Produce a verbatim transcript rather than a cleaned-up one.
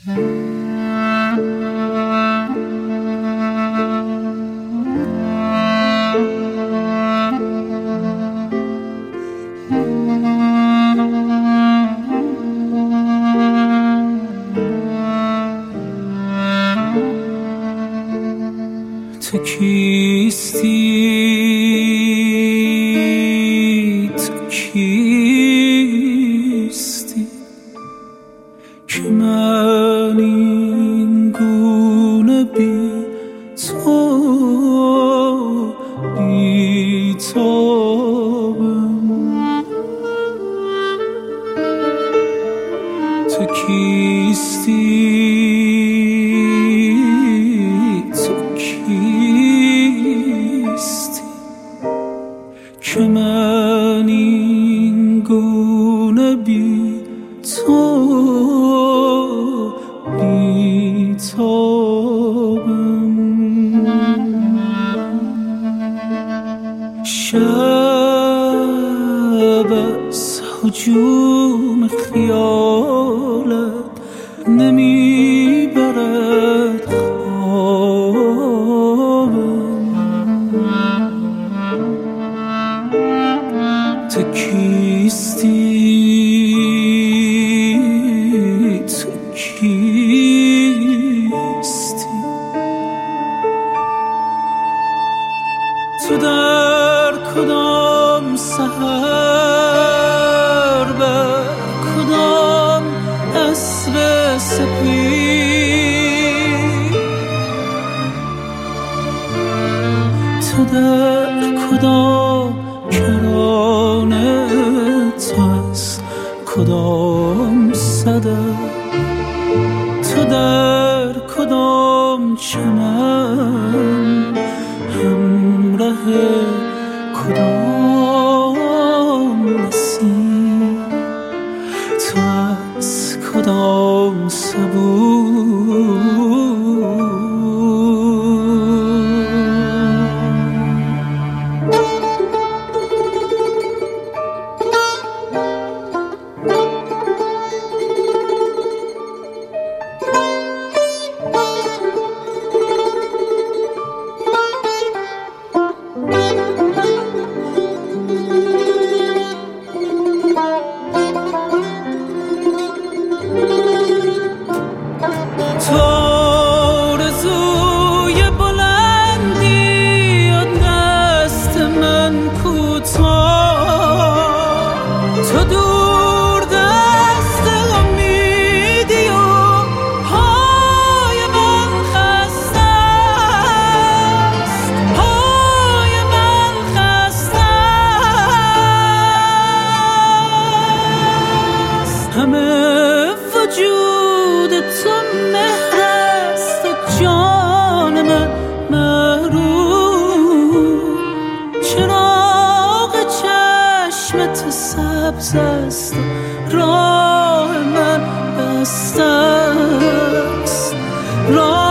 تو کیستی تو کیستی که من این گونه بی تو بی تابم تو کیستی که من این گونه بی تو بی تابم شب از هجوم خیالت نمیبرد تو کیستی تو کیستی تو در کدام سحر بر کدام اسب سپید تو در کدام کرانه تو از کدام صدف تو در کدام چمن همراه کدام نسیم تو از کدام صبور تو دور دست امیدی و پای من خسته است پای من خسته است همه وجود تو مهر است و جان من محروم چراغ چشم تو سبز است راه من بسته است راه